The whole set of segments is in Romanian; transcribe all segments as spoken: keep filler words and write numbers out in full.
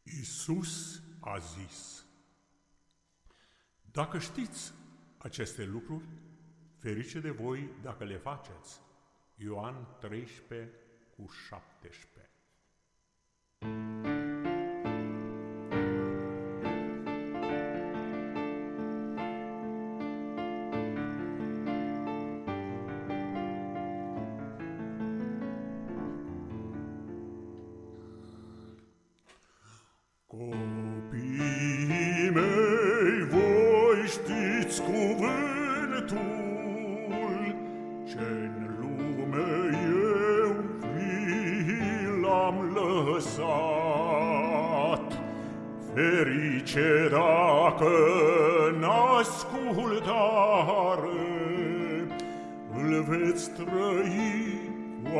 Iisus a zis: dacă știți aceste lucruri, ferice de voi dacă le faceți. Ioan treisprezece cu șaptesprezece. Copiii mei, voi știți cuvântul ce-n lume eu vi l-am lăsat. Ferice dacă n-ascultare îl veți trăi cu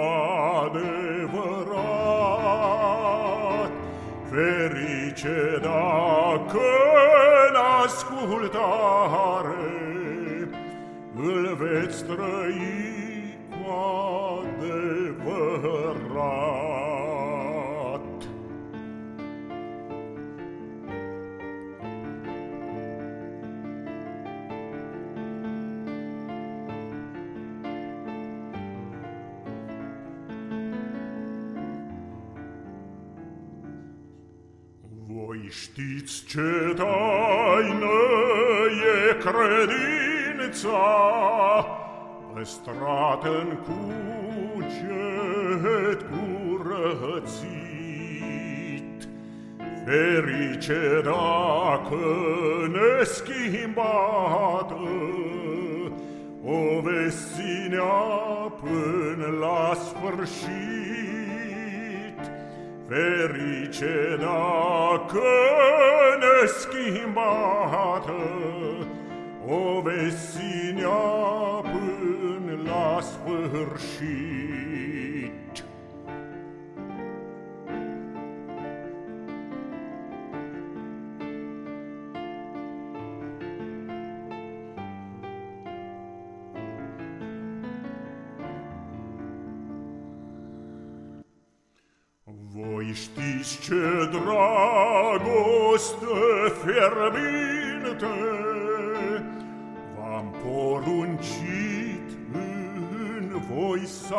adevărat. Ferice dacă n-ascultare îl veți trăi cu adevărat. Voi știți ce taină e credința, păstrată-n cuget curățit. Ferice dacă neschimbată o veți ținea până la sfârșit. Ferice dacă neschimbată o veți ținea până la sfârșit. Voi știți ce dragoste fierbinte v-am poruncit în voi să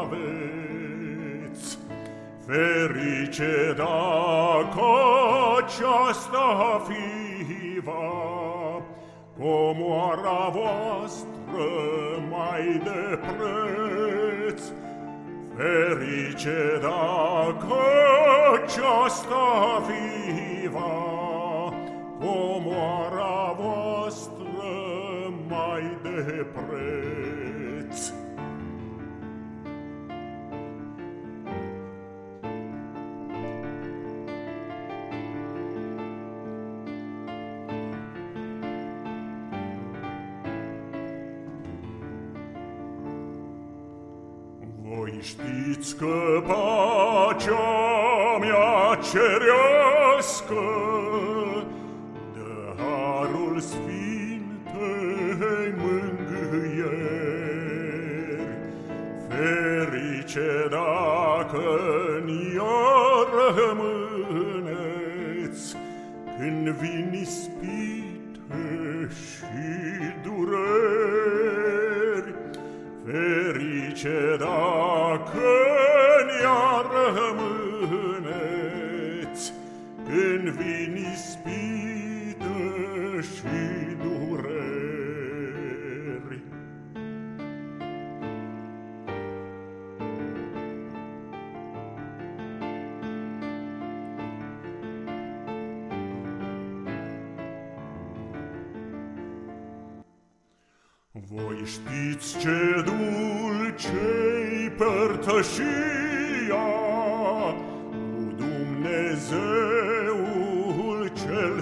aveți. Ferice dacă aceasta fiva comoara voastră mai de preț. Ferice dacă aceasta fiva comoara voastră mai de preț. Voi știți că pacea mea cerească dă harul sfintei mângâieri. Ferice dacă-n ea rămâneți când vin ispite și dureri. Ferice dacă-n ea rămâneți când vin ispite și dureri. Voi știți ce dulce-i părtășia cu Dumnezeul cel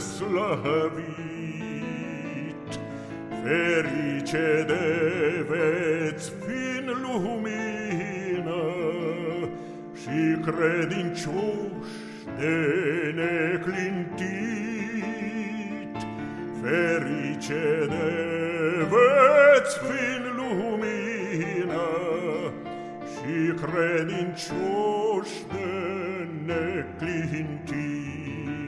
slăvit. Ferice de veți fi-n lumină și credincioși de neclintit. Ferice de veți fi-n lumină și credincioși de neclintit.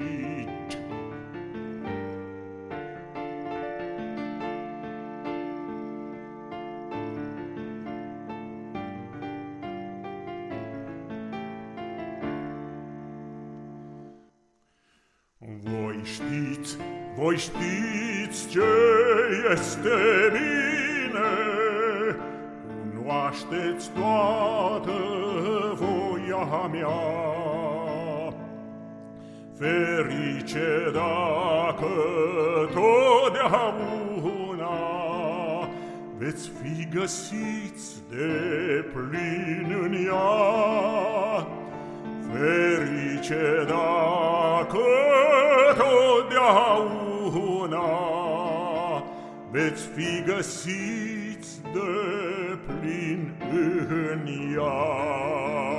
Voi știți, voi știți ce este bine, cunoașteți toată voia mea. Ferice dacă totdeauna veți fi găsiți de plin în ea. Ferice dacă totdeauna veți fi găsiți de plin în ea.